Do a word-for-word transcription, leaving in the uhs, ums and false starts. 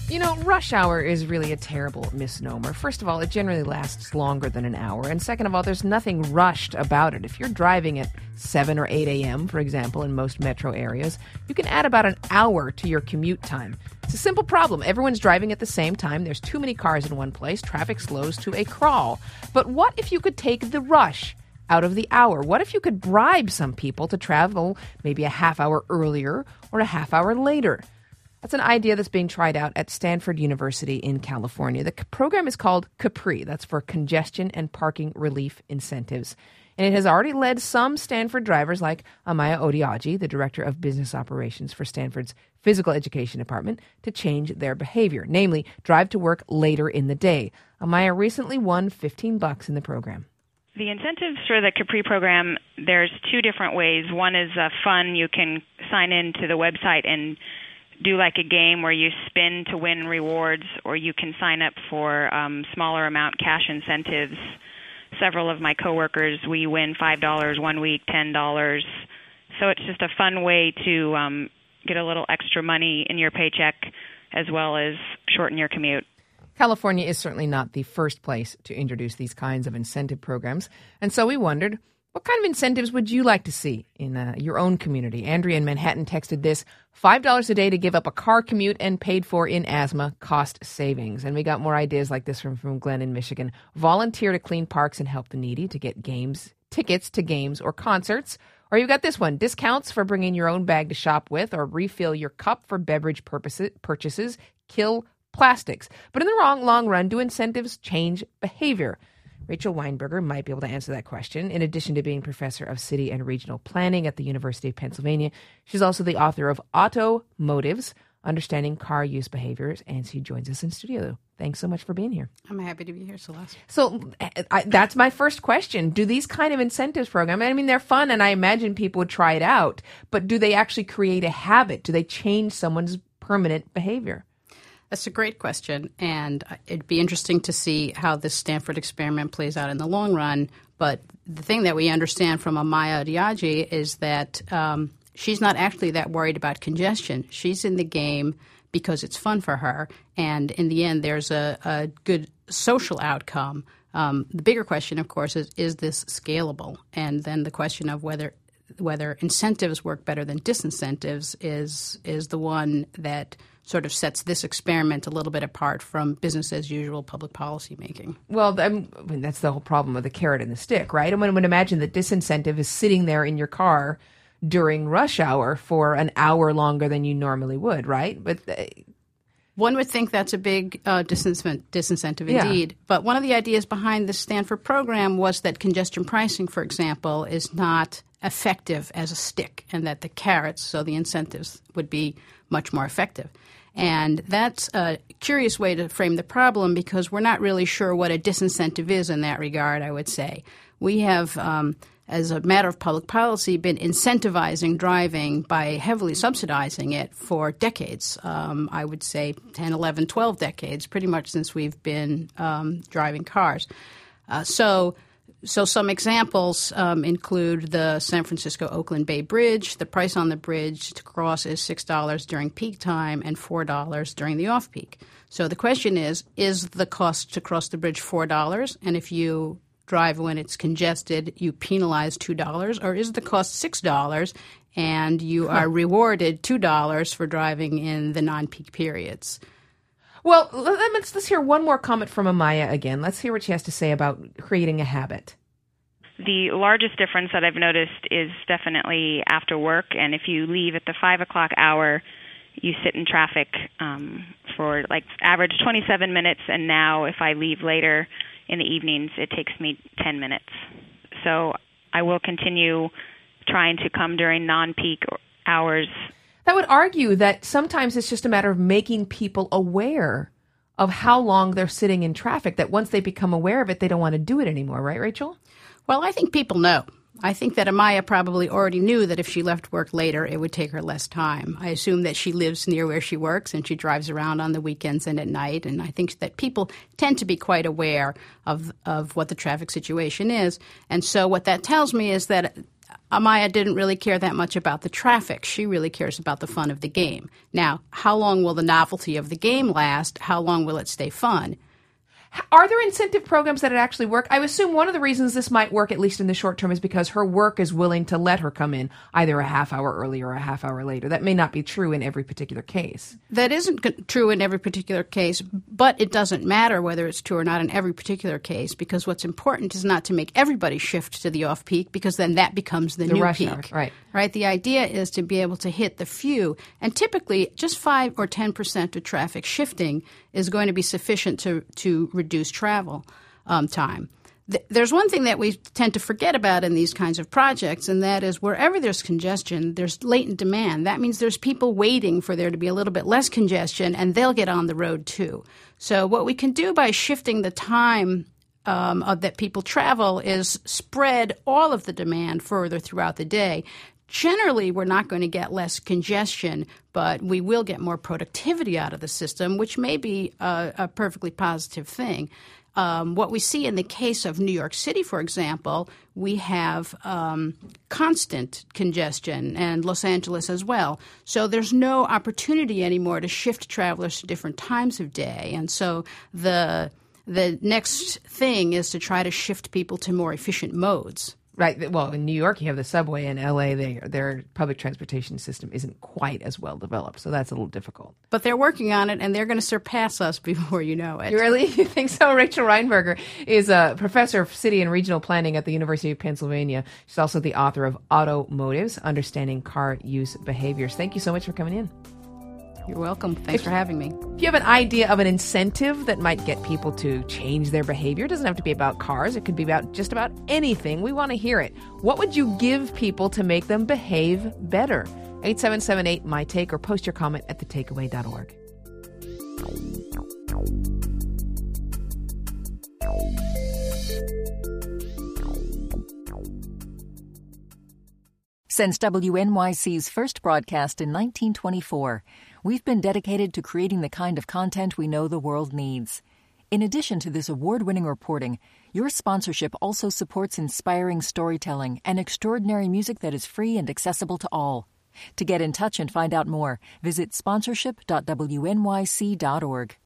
You know, rush hour is really a terrible misnomer. First of all, it generally lasts longer than an hour. And second of all, there's nothing rushed about it. If you're driving at seven or eight a.m., for example, in most metro areas, you can add about an hour to your commute time. It's a simple problem. Everyone's driving at the same time. There's too many cars in one place. Traffic slows to a crawl. But what if you could take the rush out of the hour? What if you could bribe some people to travel maybe a half hour earlier or a half hour later? That's an idea that's being tried out at Stanford University in California. The program is called Capri. That's for Congestion and Parking Relief Incentives. And it has already led some Stanford drivers like Amaya Odiaji, the Director of Business Operations for Stanford's Physical Education Department, to change their behavior, namely drive to work later in the day. Amaya recently won fifteen bucks in the program. The incentives for the Capri program, there's two different ways. One is uh, fun. You can sign in to the website and do like a game where you spin to win rewards, or you can sign up for um, smaller amount cash incentives. Several of my coworkers, we win five dollars one week, ten dollars. So it's just a fun way to um, get a little extra money in your paycheck as well as shorten your commute. California is certainly not the first place to introduce these kinds of incentive programs. And so we wondered, what kind of incentives would you like to see in uh, your own community? Andrea in Manhattan texted this, five dollars a day to give up a car commute and paid for in asthma cost savings. And we got more ideas like this from, from Glenn in Michigan. Volunteer to clean parks and help the needy to get games, tickets to games or concerts. Or you've got this one, discounts for bringing your own bag to shop with or refill your cup for beverage purposes, purchases. Kill plastics. But in the wrong long run, do incentives change behavior? Rachel Weinberger might be able to answer that question. In addition to being professor of city and regional planning at the University of Pennsylvania, she's also the author of Automotives, Understanding Car Use Behaviors, and she joins us in studio. Thanks so much for being here. I'm happy to be here, Celeste. So I, that's my first question. Do these kind of incentives programs, I mean, they're fun, and I imagine people would try it out, but do they actually create a habit? Do they change someone's permanent behavior? That's a great question, and it'd be interesting to see how this Stanford experiment plays out in the long run. But the thing that we understand from Amaya Odiaji is that um, she's not actually that worried about congestion. She's in the game because it's fun for her, and in the end, there's a, a good social outcome. Um, the bigger question, of course, is, is this scalable? And then the question of whether whether incentives work better than disincentives is is the one that sort of sets this experiment a little bit apart from business as usual public policy making. Well, I mean, that's the whole problem of the carrot and the stick, right? And one would imagine that disincentive is sitting there in your car during rush hour for an hour longer than you normally would, right? But uh, one would think that's a big uh, disincentive, disincentive yeah. indeed. But one of the ideas behind the Stanford program was that congestion pricing, for example, is not effective as a stick, and that the carrots, so the incentives, would be much more effective. And that's a curious way to frame the problem because we're not really sure what a disincentive is in that regard, I would say. We have, um, as a matter of public policy, been incentivizing driving by heavily subsidizing it for decades. Um, I would say ten, eleven, twelve decades, pretty much since we've been um, driving cars. Uh, so So some examples um, include the San Francisco-Oakland Bay Bridge. The price on the bridge to cross is six dollars during peak time and four dollars during the off-peak. So the question is, is the cost to cross the bridge four dollars? And if you drive when it's congested, you penalize two dollars? Or is the cost six dollars and you are rewarded two dollars for driving in the non-peak periods? Well, let's, let's hear one more comment from Amaya again. Let's hear what she has to say about creating a habit. The largest difference that I've noticed is definitely after work. And if you leave at the five o'clock hour, you sit in traffic um, for like average twenty-seven minutes. And now if I leave later in the evenings, it takes me ten minutes. So I will continue trying to come during non-peak hours. That would argue that sometimes it's just a matter of making people aware of how long they're sitting in traffic, that once they become aware of it, they don't want to do it anymore. Right, Rachel? Well, I think people know. I think that Amaya probably already knew that if she left work later, it would take her less time. I assume that she lives near where she works and she drives around on the weekends and at night. And I think that people tend to be quite aware of, of what the traffic situation is. And so what that tells me is that Amaya didn't really care that much about the traffic. She really cares about the fun of the game. Now, how long will the novelty of the game last? How long will it stay fun? Are there incentive programs that actually work? I assume one of the reasons this might work, at least in the short term, is because her work is willing to let her come in either a half hour earlier or a half hour later. That may not be true in every particular case. That isn't true in every particular case, but it doesn't matter whether it's true or not in every particular case, because what's important is not to make everybody shift to the off-peak, because then that becomes the, the new rush peak. Hour, right. Right? The idea is to be able to hit the few, and typically just five or ten percent of traffic shifting is going to be sufficient to, to reduce travel um, time. Th- there's one thing that we tend to forget about in these kinds of projects, and that is wherever there's congestion, there's latent demand. That means there's people waiting for there to be a little bit less congestion, and they'll get on the road too. So what we can do by shifting the time um, of, that people travel is spread all of the demand further throughout the day. Generally, we're not going to get less congestion, but we will get more productivity out of the system, which may be a, a perfectly positive thing. Um, what we see in the case of New York City, for example, we have um, constant congestion, and Los Angeles as well. So there's no opportunity anymore to shift travelers to different times of day. And so the the next thing is to try to shift people to more efficient modes. Right. Well, in New York, you have the subway. In L A, they, their public transportation system isn't quite as well developed, so that's a little difficult. But they're working on it, and they're going to surpass us before you know it. You really? You think so? Rachel Reinberger is a professor of city and regional planning at the University of Pennsylvania. She's also the author of Automotives, Understanding Car Use Behaviors. Thank you so much for coming in. You're welcome. Thanks if, for having me. If you have an idea of an incentive that might get people to change their behavior, it doesn't have to be about cars. It could be about just about anything. We want to hear it. What would you give people to make them behave better? eight seven seven eight, M Y Take, or post your comment at the takeaway dot org. Since W N Y C's first broadcast in nineteen twenty-four, we've been dedicated to creating the kind of content we know the world needs. In addition to this award-winning reporting, your sponsorship also supports inspiring storytelling and extraordinary music that is free and accessible to all. To get in touch and find out more, visit sponsorship dot W N Y C dot org.